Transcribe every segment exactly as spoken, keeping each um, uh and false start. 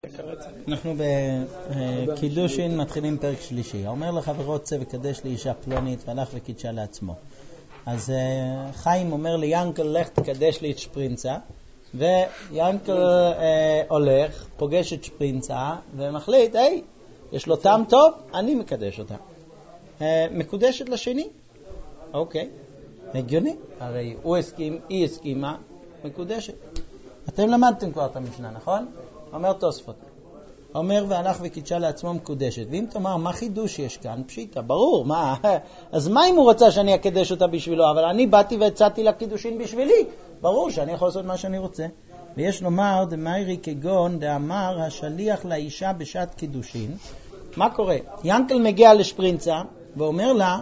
אנחנו בקידושין מתחילים פרק שלישי. אומר לחברו צא וקדש לאישה פלונית והלך וקידשה לעצמו. אז חיים אומר ליאנקל לך תקדש לי את שפרינצה, ויאנקל אה, הולך פוגש את שפרינצה ומחליט, היי, יש לו טעם טוב, אני מקדש אותה. אה, מקודשת לשני, אוקיי, הגיוני, הרי הוא הסכים, היא הסכימה, מקודשת. אתם למדתם כבר את המשנה, נכון? אומר תוספות, אומר והלך וקידשה לעצמו מקודשת. ואם תאמר מה חידוש יש כאן, פשיטה, ברור, מה? אז מה אם הוא רוצה שאני אקדש אותה בשבילו? אבל אני באתי והצעתי לה קידושין בשבילי, ברור שאני יכול לעשות מה שאני רוצה. ויש לומר דמיירי כגון דאמר השליח לאישה בשעת קידושין. מה קורה? ינקל מגיע לשפרינצה ואומר לה,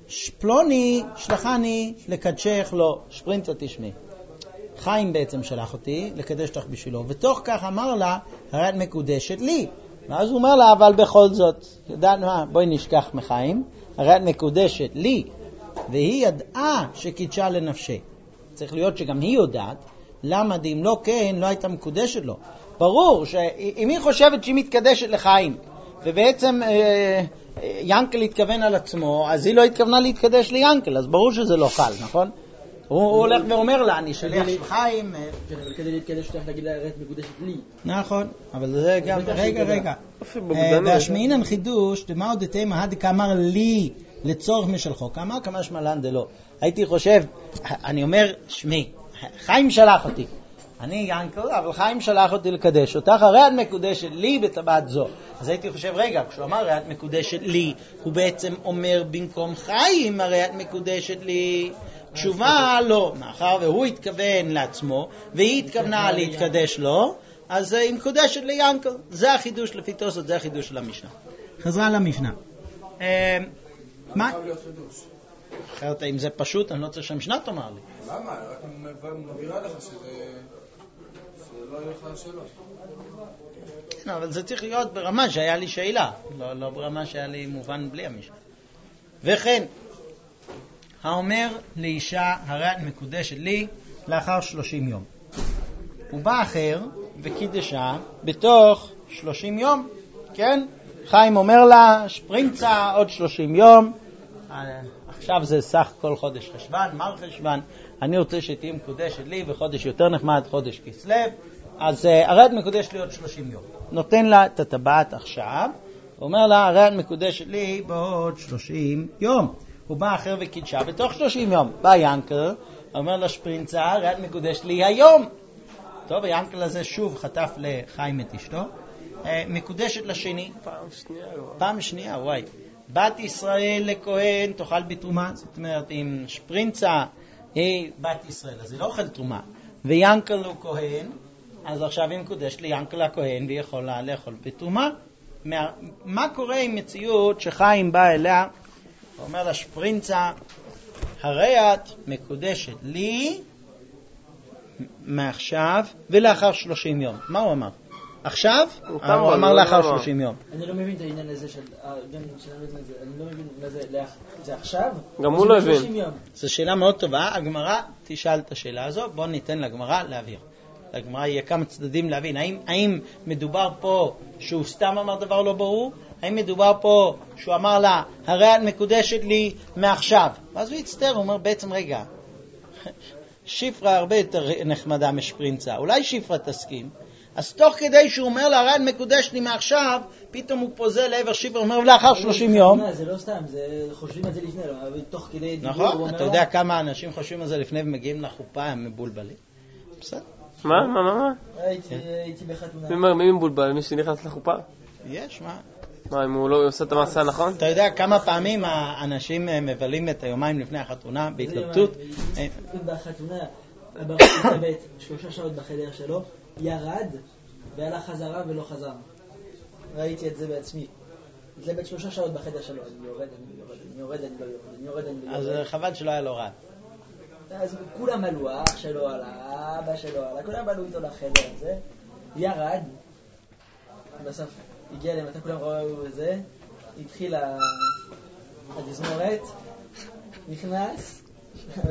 פלוני שלחני לקדשך לו, שפרינצה תשמעי, חיים בעצם שלח אותי לקדש אותך בשבילו, ותוך כך אמר לה, הרי את מקודשת לי. ואז הוא אומר לה, אבל בכל זאת, ידענו מה, בואי נשכח מחיים, הרי את מקודשת לי, והיא ידעה שקידשה לנפשי. צריך להיות שגם היא יודעת, למה אם לא כן, לא הייתה מקודשת לו. ברור שאם היא חושבת שהיא מתקדשת לחיים, ובעצם אה, ינקל התכוון על עצמו, אז היא לא התכוונה להתקדש ליינקל, אז ברור שזה לא חל, נכון? הוא הולך ואומר לה, אני שליח של חיים. כדי להתקדש אותך להגיד לה, הרי מקודשת לי. נכון, אבל זה גם, רגע, רגע. והשמעינן חידוש, דמה עוד תימה, הדקה אמר לי לצורך משלחו. כמה כמה שמלן דלו. הייתי חושב, אני אומר, שמי, חיים שלח אותי. אני ינקל, אבל חיים שלח אותי לקדש אותך, הרי את מקודשת לי בטבעת זו. אז הייתי חושב, רגע, כשהוא אמר, הרי את מקודשת לי, הוא בעצם אומר במקום חיים, הרי את מקודשת לי. תשובה לא, מאחר והוא התכוון לעצמו והיא התכוונה להתקדש לו, אז היא מקודשת ליינקל. זה החידוש לפי תוספות, זה החידוש של המשנה. חזרה למשנה. מה? אחרת אם זה פשוט אני לא צריך שהמשנה תאמר לי. למה? רק מבהירה לך שזה לא יהיה לך שאלות. כן, אבל זה צריך להיות ברמה שהיה לי שאלה, לא ברמה שהיה לי מובן בלי המשנה. וכן האומר לאישה, הרי את מקודשת לי לאחר שלושים יום. הוא בא אחר וקידשה בתוך שלושים יום, כן? חיים אומר לה, שפרינצה עוד שלושים יום, עכשיו זה סך כל חודש חשבן, מר חשבן, אני רוצה שתהיה מקודשת לי בחודש יותר נחמד, חודש כסלו, אז הרי את מקודשת לי עוד שלושים יום. נותן לה את הטבעת עכשיו, אומר לה, הרי את מקודשת לי בעוד שלושים יום. הוא בא אחר וקידשה בתוך שלושים יום. בא ינקל, אומר לשפרינצה, הרי את מקודשת לי היום. טוב, הינקל הזה שוב חטף לחיים את אשתו. מקודשת לשני. פעם שנייה. פעם שנייה, וואי. בת ישראל לכהן תאכל בתרומה. זאת אומרת, אם שפרינצה היא בת ישראל, אז היא לא אוכל תרומה. וינקל הוא כהן, אז עכשיו היא מקודשת ליינקל הכהן, והיא יכולה לאכול בתרומה. מה, מה קורה עם מציאות שחיים בא אליה, הוא אומר לשפרינצה, הרי את מקודשת לי מעכשיו ולאחר שלושים יום. מה הוא אמר? עכשיו? הוא אמר לאחר שלושים יום. אני לא מבין את העניין הזה של... אני לא מבין מה זה... זה עכשיו? גם הוא לא הבין. זו שאלה מאוד טובה. הגמרא תשאל את השאלה הזו. בואו ניתן לגמרא להעביר. לגמרא יהיה כמה צדדים להבין. האם, האם מדובר פה שהוא סתם אמר דבר לא ברור? האם מדובר פה שהוא אמר לה, הרי את מקודשת לי מעכשיו? ואז הוא יצטר, הוא אומר בעצם רגע, שפרה הרבה יותר נחמדה משפרינצה, אולי שפרה תסכים. אז תוך כדי שהוא אומר לה, הרי את מקודשת לי מעכשיו, פתאום הוא פוזל לעבר שפרה, הוא אומר לאחר שלושים יום. זה לא סתם, זה חושבים את זה לפני, אבל תוך כדי דיבור. נכון, אתה יודע כמה אנשים חושבים על זה לפני ומגיעים לחופה, הם מבולבלים. בסדר? מה? מה? מה? הייתי בחתונה. מי מבולבל? מי שנכנס לחופה? יש, מה? מה, אם הוא לא עושה את המעשה הנכון? אתה יודע כמה פעמים האנשים מבלים את היומיים לפני החתונה בהתלבטות? בחתונה, הבחור התלבט שלושה שעות בחדר שלו, ירד והלך חזרה ולא חזר. ראיתי את זה בעצמי. התלבט שלושה שעות בחדר שלו, אני יורד, אני יורד, אני יורד, אני לא יורד, אני יורד, אני לא יורד. אז חבל שלא היה לו רע. אז כולם עלו, האח שלו עלה, אבא שלו עלה, כולם עלו איתו לחדר הזה, ירד, בסוף הגיע למטה, כולם ראו את זה, התחיל התזמורת, נכנס,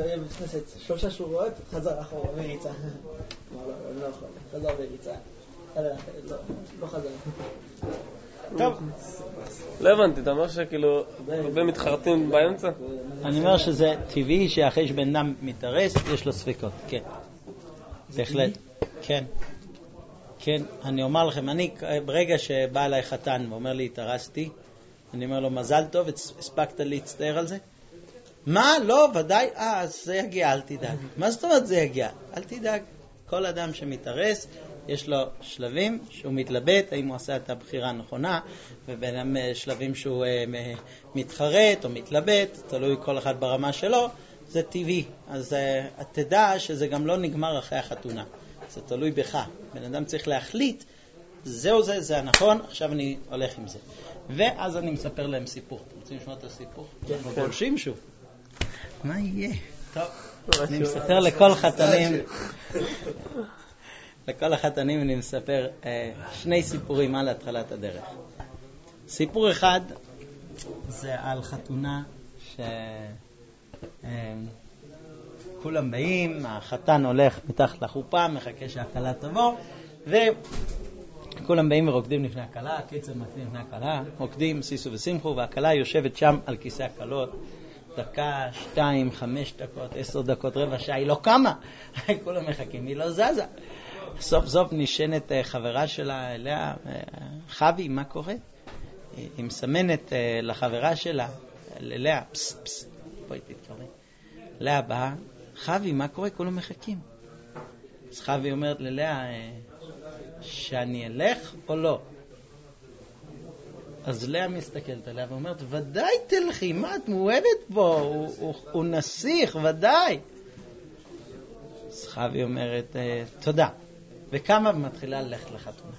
נכנסת שלושה שורות, חזר אחורה וריצה. אמר לו, אני לא יכול, חזר וריצה. לא חזר. טוב. לא הבנתי, אתה אומר שכאילו הרבה מתחרטים באמצע? אני אומר שזה טבעי שאחרי שבן אדם מתארס יש לו ספקות, כן. בהחלט, כן. כן, אני אומר לכם, אני ברגע שבא אליי חתן ואומר לי התארסתי, אני אומר לו מזל טוב, הספקת להצטער על זה? מה? לא, ודאי, אה, אז זה יגיע, אל תדאג. מה זאת אומרת זה יגיע? אל תדאג. כל אדם שמתארס, יש לו שלבים שהוא מתלבט, האם הוא עשה את הבחירה הנכונה, ובין שלבים שהוא uh, מתחרט או מתלבט, תלוי כל אחד ברמה שלו, זה טבעי. אז uh, תדע שזה גם לא נגמר אחרי החתונה. זה תלוי בך. בן אדם צריך להחליט, זהו זה, זה הנכון, עכשיו אני הולך עם זה. ואז אני מספר להם סיפור. אתם רוצים לשמוע את הסיפור? כן. גולשים שוב. מה יהיה? טוב, אני מספר לכל חתנים, לכל החתנים אני מספר אה, שני סיפורים על התחלת הדרך. סיפור אחד זה על חתונה שכולם אה, באים, החתן הולך מתחת לחופה, מחכה שהקלה תבוא, וכולם באים ורוקדים לפני הקלה, קיצר מקדים לפני הקלה, רוקדים, סיסו ושמחו, והקלה יושבת שם על כיסא הקלות, דקה, שתיים, חמש דקות, עשר דקות, רבע שעה, היא לא קמה. כולם מחכים, היא לא זזה. סוף סוף נשענת חברה שלה אליה, חבי, מה קורה? היא מסמנת לחברה שלה, אליה, פס, פס, בואי תתקרבי. אליה באה, חבי, מה קורה? כולם מחכים. אז חבי אומרת ללאה, שאני אלך או לא? אז לאה מסתכלת עליה ואומרת, ודאי תלכי, מה את מאוהבת בו? הוא, הוא, הוא נסיך, ודאי. אז חבי אומרת, תודה. וכמה מתחילה ללכת לחתונה.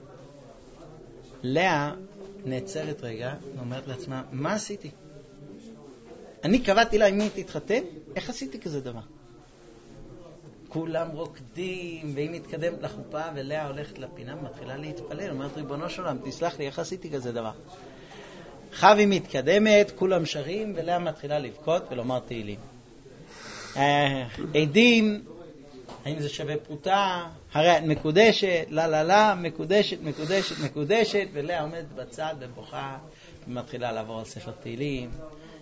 לאה נעצרת רגע ואומרת לעצמה, מה עשיתי? אני קבעתי לה עם מי תתחתן? איך עשיתי כזה דבר? כולם רוקדים, והיא מתקדמת לחופה, ולאה הולכת לפינה ומתחילה להתפלל. אומרת, ריבונו של עולם, תסלח לי, איך עשיתי כזה דבר? חבי מתקדמת, כולם שרים, ולאה מתחילה לבכות ולומר תהילים. עדים, האם זה שווה פרוטה? הרי את מקודשת, לא לא לא, מקודשת, מקודשת, מקודשת, ולאה עומדת בצד ובוכה, ומתחילה לעבור על ספר תהילים.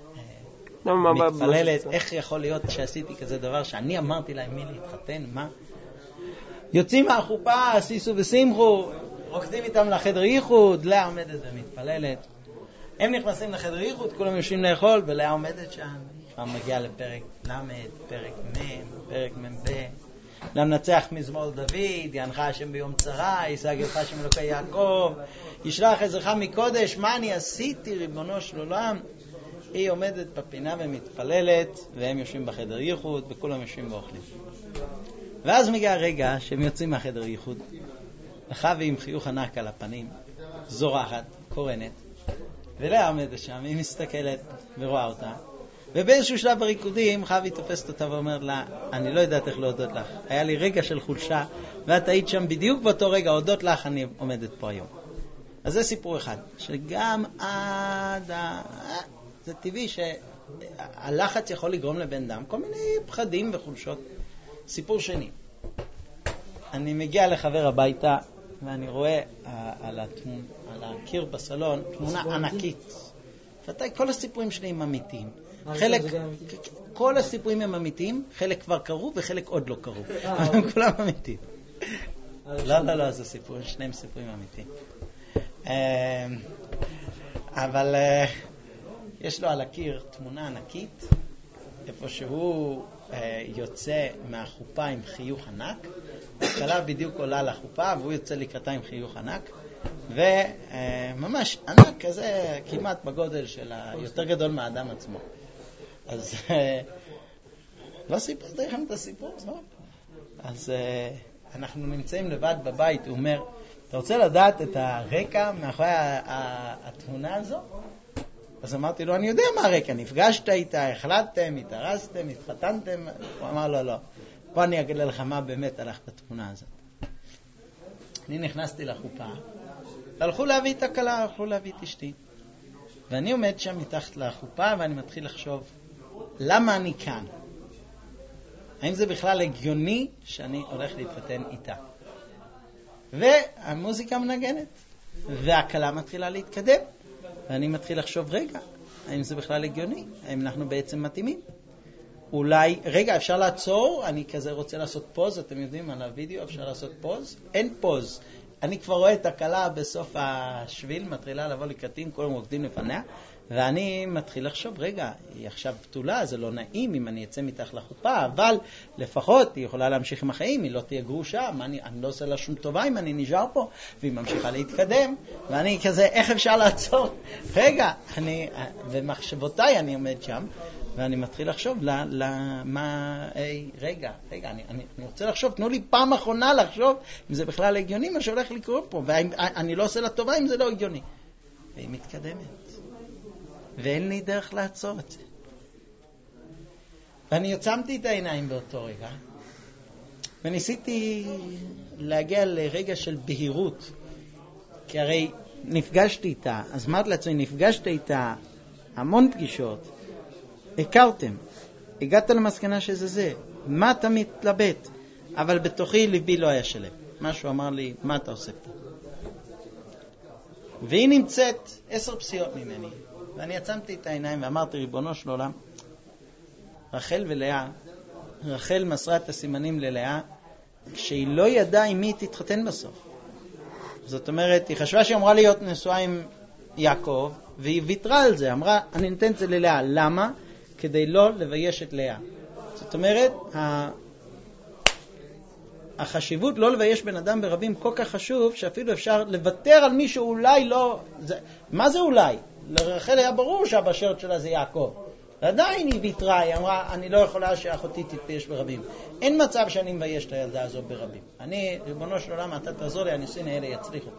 מתפללת, איך יכול להיות שעשיתי כזה דבר שאני אמרתי להם מי להתחתן, מה? יוצאים מהחופה, סיסו ושמחו, רוקדים איתם לחדר ייחוד, לאה עומדת ומתפללת. הם נכנסים לחדר ייחוד, כולם יושבים לאכול, ולאה עומדת שם. כבר מגיעה לפרק למד, פרק מ', פרק מ' ב'. למנצח מזמור דוד, ינחה השם ביום צרה, יישא גאולך השם אלוקי יעקב, ישלח עזרך מקודש, מה אני עשיתי ריבונו של עולם? היא עומדת בפינה ומתפללת, והם יושבים בחדר ייחוד, וכולם יושבים ואוכלים. ואז מגיע הרגע שהם יוצאים מהחדר ייחוד, וחבי עם חיוך ענק על הפנים, זורחת, קורנת, ולאה עומדת שם, היא מסתכלת ורואה אותה, ובאיזשהו שלב בריקודים, חבי תופסת אותה ואומרת לה, אני לא יודעת איך להודות לך. היה לי רגע של חולשה, ואת היית שם בדיוק באותו רגע, הודות לך, אני עומדת פה היום. אז זה סיפור אחד, שגם עד ה... זה טבעי שהלחץ יכול לגרום לבן אדם, כל מיני פחדים וחולשות. סיפור שני, אני מגיע לחבר הביתה, ואני רואה על, התמונה, על הקיר בסלון תמונה ענקית. ודאי, כל הסיפורים שלי הם אמיתיים. חלק, כל הסיפורים הם אמיתיים, חלק כבר קרו וחלק עוד לא קרו. הם כולם אמיתיים. לא, לא, לא, זה סיפורים, שניהם סיפורים אמיתיים. אבל יש לו על הקיר תמונה ענקית, איפה שהוא יוצא מהחופה עם חיוך ענק, הכלה בדיוק עולה לחופה והוא יוצא לקראתה עם חיוך ענק, וממש ענק כזה, כמעט בגודל של היותר גדול מהאדם עצמו. אז לא סיפרתי לכם את הסיפור, לא? אז אנחנו נמצאים לבד בבית, הוא אומר, אתה רוצה לדעת את הרקע מאחורי התמונה הזו? אז אמרתי לו, אני יודע מה הרקע, נפגשת איתה, החלטתם, התארסתם, התחתנתם. הוא אמר לו, לא, פה אני אגיד לך מה באמת הלך בתמונה הזאת. אני נכנסתי לחופה, הלכו להביא את הכלה, הלכו להביא את אשתי. ואני עומד שם מתחת לחופה ואני מתחיל לחשוב, למה אני כאן? האם זה בכלל הגיוני שאני הולך להתחתן איתה? והמוזיקה מנגנת, והקלה מתחילה להתקדם, ואני מתחיל לחשוב, רגע, האם זה בכלל הגיוני? האם אנחנו בעצם מתאימים? אולי, רגע, אפשר לעצור? אני כזה רוצה לעשות פוז, אתם יודעים, על הוידאו אפשר לעשות פוז? אין פוז. אני כבר רואה את הקלה בסוף השביל, מתחילה לבוא לקטים, כולם רוקדים לפניה, ואני מתחיל לחשוב, רגע, היא עכשיו פתולה, זה לא נעים אם אני אצא מתחת לחופה, אבל לפחות היא יכולה להמשיך עם החיים, היא לא תהיה גרושה, אני, אני לא עושה לה שום טובה אם אני נשאר פה, והיא ממשיכה להתקדם, ואני כזה, איך אפשר לעצור? רגע, אני, ומחשבותיי אני עומד שם, ואני מתחיל לחשוב, למה, היי, רגע, רגע, אני, אני, אני רוצה לחשוב, תנו לי פעם אחרונה לחשוב אם זה בכלל הגיוני מה שהולך לקרות פה, ואני לא עושה לה טובה אם זה לא הגיוני. והיא מתקדמת. ואין לי דרך לעצור את זה. ואני יוצמתי את העיניים באותו רגע, וניסיתי להגיע לרגע של בהירות, כי הרי נפגשתי איתה, אז אמרת לעצמי, נפגשת איתה המון פגישות, הכרתם, הגעת למסקנה שזה זה, מה אתה מתלבט? אבל בתוכי ליבי לא היה שלם. משהו אמר לי, מה אתה עושה פה? והיא נמצאת עשר פסיעות ממני, ואני עצמתי את העיניים ואמרתי, ריבונו של עולם, רחל ולאה, רחל מסרה את הסימנים ללאה, כשהיא לא ידעה עם מי תתחתן בסוף. זאת אומרת, היא חשבה שהיא אמורה להיות נשואה עם יעקב, והיא ויתרה על זה, אמרה, אני נותן את זה ללאה. למה? כדי לא לבייש את לאה. זאת אומרת, החשיבות לא לבייש בן אדם ברבים כל כך חשוב, שאפילו אפשר לוותר על מי שאולי לא... זה... מה זה אולי? לרחל היה ברור שהבשרת שלה זה יעקב. עדיין היא ויתרה, היא אמרה, אני לא יכולה שאחותי תתבייש ברבים. אין מצב שאני מבייש את הילדה הזו ברבים. אני, ריבונו של עולם, אתה תעזור לי, הנישואים האלה יצליחו.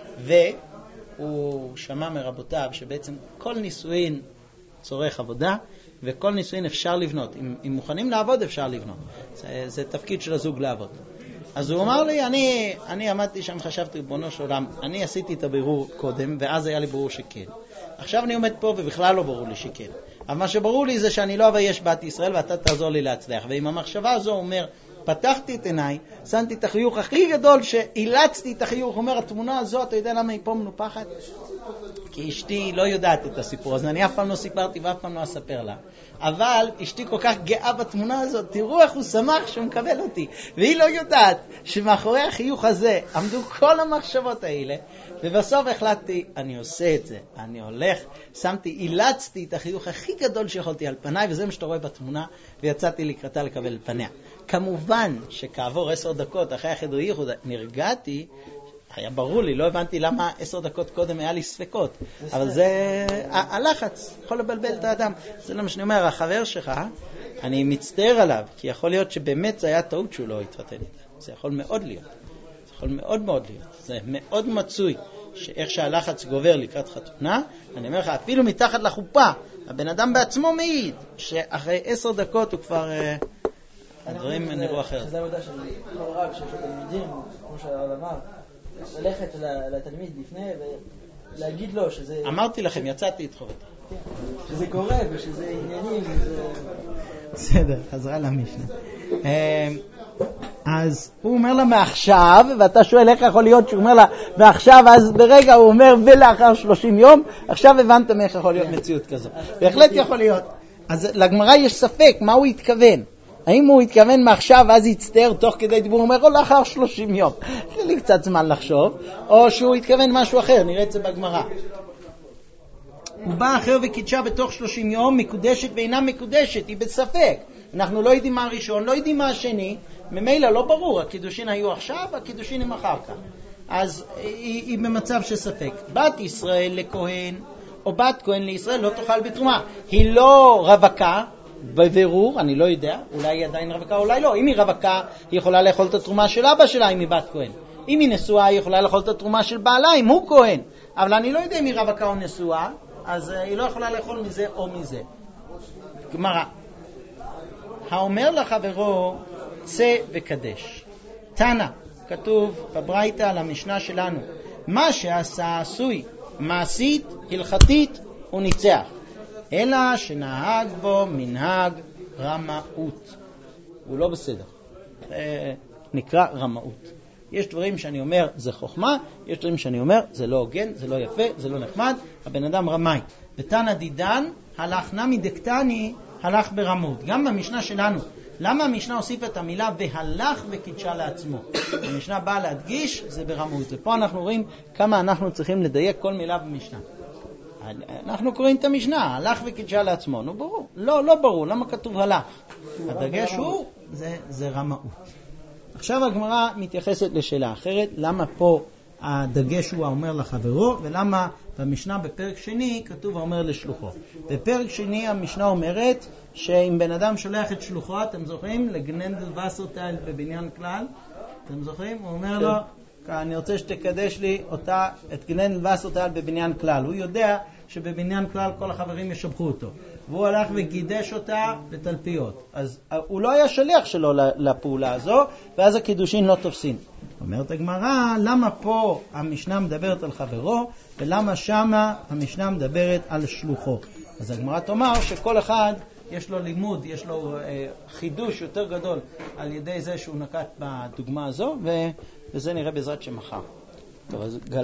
והוא שמע מרבותיו שבעצם כל נישואין צורך עבודה, וכל נישואין אפשר לבנות. אם, אם מוכנים לעבוד, אפשר לבנות. זה, זה תפקיד של הזוג לעבוד. אז הוא אמר לי, אני, אני עמדתי שם, חשבתי, ריבונו של עולם, אני עשיתי את הבירור קודם, ואז היה לי ברור שכן. עכשיו אני עומד פה ובכלל לא ברור לי שכן. אבל מה שברור לי זה שאני לא אבייש בת ישראל ואתה תעזור לי להצליח. ועם המחשבה הזו הוא אומר, פתחתי את עיניי, שמתי את החיוך הכי גדול שאילצתי את החיוך, הוא אומר, התמונה הזו, אתה יודע למה היא פה מנופחת? כי אשתי לא יודעת את הסיפור, אז אני אף פעם לא סיפרתי ואף פעם לא אספר לה. אבל אשתי כל כך גאה בתמונה הזאת, תראו איך הוא שמח שהוא מקבל אותי. והיא לא יודעת שמאחורי החיוך הזה עמדו כל המחשבות האלה, ובסוף החלטתי, אני עושה את זה, אני הולך, שמתי, אילצתי את החיוך הכי גדול שיכולתי על פניי, וזה מה שאתה רואה בתמונה, ויצאתי לקראתה לקבל פניה. כמובן שכעבור עשר דקות אחרי החדר ייחוד נרגעתי, היה ברור לי, לא הבנתי למה עשר דקות קודם היה לי ספקות, אבל זה הלחץ, יכול לבלבל את האדם. זה למה שאני אומר, החבר שלך, אני מצטער עליו, כי יכול להיות שבאמת זה היה טעות שהוא לא התחתן איתה. זה יכול מאוד להיות, זה יכול מאוד מאוד להיות. זה מאוד מצוי, שאיך שהלחץ גובר לקראת חתונה, אני אומר לך, אפילו מתחת לחופה, הבן אדם בעצמו מעיד, שאחרי עשר דקות הוא כבר... הדברים נראו אחרת. שזה העבודה של כל רב שיש לו תלמידים, כמו שהרב אמר, ללכת לתלמיד לפני ולהגיד לו שזה... אמרתי לכם, יצאתי את חובתי. שזה קורה ושזה עניינים וזה... בסדר, חזרה למשנה. אז הוא אומר לה מעכשיו, ואתה שואל איך יכול להיות שהוא אומר לה מעכשיו, אז ברגע הוא אומר ולאחר שלושים יום, עכשיו הבנתם איך יכול להיות מציאות כזו. בהחלט יכול להיות. אז לגמרא יש ספק, מה הוא התכוון? האם הוא התכוון מעכשיו ואז יצטער תוך כדי דיבור, הוא אומר או לאחר שלושים יום, זה לי קצת זמן לחשוב, או שהוא התכוון משהו אחר, נראה את זה בגמרא. הוא בא אחר וקידשה בתוך שלושים יום, מקודשת ואינה מקודשת, היא בספק. אנחנו לא יודעים מה הראשון, לא יודעים מה השני, ממילא לא ברור, הקידושין היו עכשיו, הקידושין הם אחר כך. אז היא, היא במצב של ספק. בת ישראל לכהן, או בת כהן לישראל לא תאכל בתרומה. היא לא רווקה, בבירור, אני לא יודע, אולי היא עדיין רווקה, אולי לא. אם היא רווקה, היא יכולה לאכול את התרומה של אבא שלה, אם היא בת כהן. אם היא נשואה, היא יכולה לאכול את התרומה של בעלה, אם הוא כהן. אבל אני לא יודע אם היא רווקה או נשואה, אז היא לא יכולה לאכול מזה או מזה. גמרא. האומר לחברו, צא וקדש. תנא, כתוב בברייתא על המשנה שלנו, מה שעשה עשוי, מעשית, הלכתית, הוא ניצח. אלא שנהג בו מנהג רמאות. הוא לא בסדר. זה נקרא רמאות. יש דברים שאני אומר זה חוכמה, יש דברים שאני אומר זה לא הוגן, זה לא יפה, זה לא נחמד, הבן אדם רמאי. ותנא דידן הלך נמי דקטני, הלך ברמות. גם במשנה שלנו, למה המשנה הוסיפה את המילה והלך וקידשה לעצמו? המשנה באה להדגיש, זה ברמות. ופה אנחנו רואים כמה אנחנו צריכים לדייק כל מילה במשנה. אנחנו קוראים את המשנה, הלך וקידשה לעצמו. נו ברור. לא, לא ברור. למה כתוב הלך? הדגש הוא, זה, זה רמאות. עכשיו הגמרא מתייחסת לשאלה אחרת, למה פה הדגש הוא האומר לחברו, ולמה במשנה בפרק שני כתוב האומר לשלוחו. בפרק שני המשנה אומרת שאם בן אדם שולח את שלוחו, אתם זוכרים? לגננדל וסרטייל בבניין כלל, אתם זוכרים? הוא אומר לו, אני רוצה שתקדש לי אותה, את גננדל וסרטייל בבניין כלל. הוא יודע שבבניין כלל כל החברים ישבחו אותו. והוא הלך וגידש אותה לתלפיות. אז הוא לא היה שליח שלו לפעולה הזו, ואז הקידושין לא תופסין. אומרת הגמרא, למה פה המשנה מדברת על חברו, ולמה שמה המשנה מדברת על שלוחו? אז הגמרא תאמר שכל אחד יש לו לימוד, יש לו אה, חידוש יותר גדול על ידי זה שהוא נקט בדוגמה הזו, וזה נראה בעזרת שמחר. טוב, אז